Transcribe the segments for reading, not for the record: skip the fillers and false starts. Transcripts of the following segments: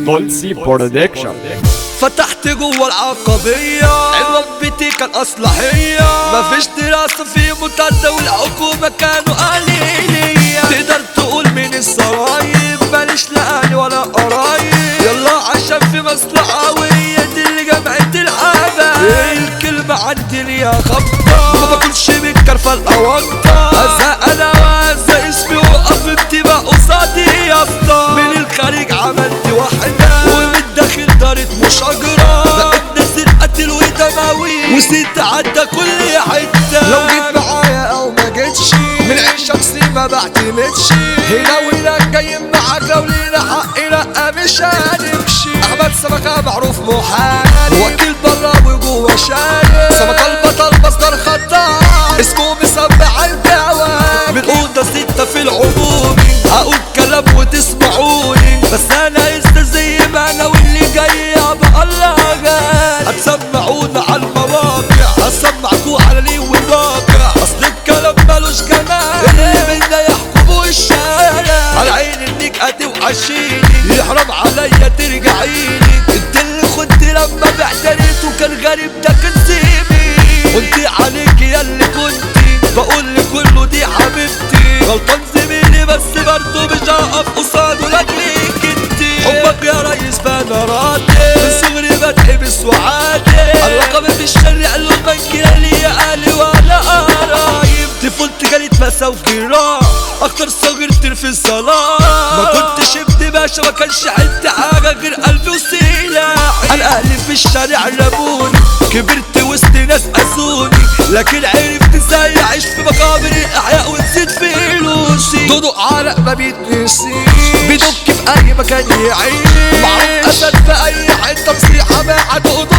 دولسي برودكشن. فتحت جوه العقبية عنوان بيتي كان أصلحية، مفيش دراسة في ممتازة والحكومة كانوا قليلية. تقدر تقول من السرايب ماليش لا أهل ولا قرايب، يلا عشان في مصلحة وهي دي اللي جمعت الحبايب. الكلمة عندي ليها خبطة، ما باكلش من كرفة الأونطة، أزهق أنا وأزهق اسمي وقف انتباه قصادي يا اسطى. من الخارج عملت واحدة ومن الداخل دارت مشاجرة، بقيت نازل قتل ودموي وسيت عدى كل حتة. لو جيت معايا أو ما جيتش من عين شخصي ما بعتمدش، هنا وهنا جاي معاك لو لينا حق لأ مش هنمشي. أحمد سمكة معروف محامي، وكيل برا وجوه شارع، سمكة البطل مصدر خطا اسمه مسمع الدوام. من أوضة ستة في العمومي هقول كلام وتسمعوني، بس أنا لسه زي ما أنا واللي جاي بقى الله غالي. هتسمعونا على المواقع هسمعكوا على ليه والواقع، أصل الكلام مالوش جمال اللي منا يحكموا الشارع. على عين إنك هتوحشيني يحرم عليا ترجعيني، انت اللي خنت لما بعتريت وكان غريب ده كنتيبي. قلتي عليك يا اللي كنتي بقول لكله دي حبيبتي، غلطان زميلي بس برضه مش هقف قصاده لاجليك انتي. حبك يا ريس فانا راضي من صغري بتحبس وعادي، اللقب في الشارع قالوا المنكر ليا اهلي ولا قرايب. طفولتي كانت مسا وجراح اكتر صغير في الصلاة، ما كنتش ابن باشا ما كانش عندي حاجة غير قلبي وسلاحي. انا اهلي في الشارع رموني، كبرت وسط ناس قاسوني، لكن عرفت ازاي اعيش في مقابر الاحياء وتزيد فلوسي. دودو عرق ما بيتنسيش، بيدك في اي مكان يعيش، معروف اسد في اي حته بصيحه مع دودو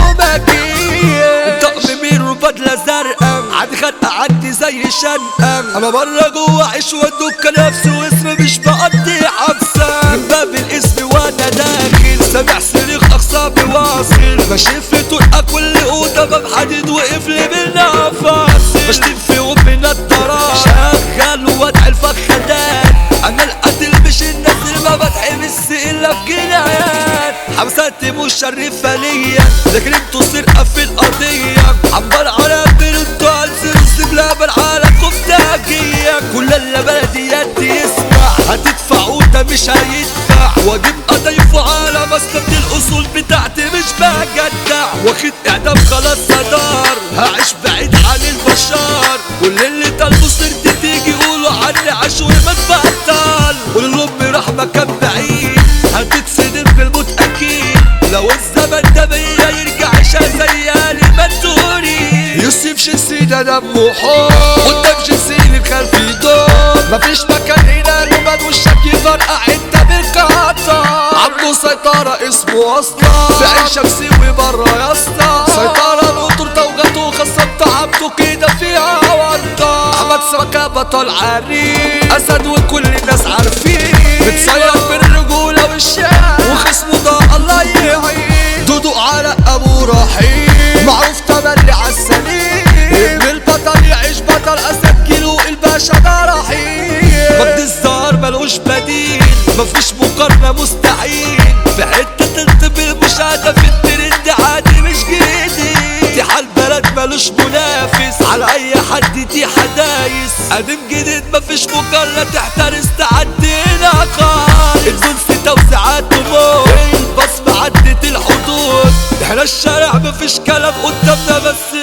مكيه. طقم ميرو بدله زرقاء عادي خدت عندي زي شنقه، انا بره جوه عيش ودك نفسي واسمي مش بقضي حبسه. من باب الاسم وانا داخل سامع صريخ اقصابي واصل، ماشي في طرقه كل اوضه باب حديد وقف لي بالنفس، بشتم في من الطراز شغال وادعي الفخدان. انا القتل مش الناس اللي ما بتحبس الا في جنايات، حبساتي مشرفه ليا لكن انتوا سرقه في القضيه. عمبر على بنتو هالسرس بلابن على كفتاجيه، كل اللي بلديات يسمع هتدفعوا ده مش هيدفع، واجيب قضيفه على مسكة الاصول بتاعتي مش بجدع. واخد اعدام خلاص صدار هعيش بعيد عن البشر، كل اللي طالبوا سرتي تيجي يقولوا عني عشوي ما تبطل. قول لامي راح مكان بعيد هتتصدم بالموت اكيد، لو الزمن ده بيا يرجع عيشها زي المنتوري. يوسف شنسي ده دمه حار قدام شنسي اللي خلفي دور، مفيش مكان هنا لمن وشك يفرقع انت بالقطع. عنده سيطرة اسمه اصلا في عين شمسي وبره يا اسطى، سيطرة نقطر توغته خصمت عبده كده فيها ورطة. احمد سمكة بطل عريق اسد وكل الناس عارفين، بتصير بالرجولة والشام وخصمه ده الله يعين. دودو على ابو رحيم معروف تملي عالسليم، ابن البطل يعيش بطل اسد كيلو الباشا ده رحيم. مجد الزهر ملوش بديل مفيش مقارنة مستحيل، في حتة تنتبه المشاهدة في الترند عادي مش جديد. دي حال بلد ملوش منافس على اي حد دي حدايس، قديم جديد مفيش مقارنة تحترس تعدينا خالص. الدنس توسعات وموت البصمة عدت الحدود، احنا الشارع مفيش كلام قدامنا بس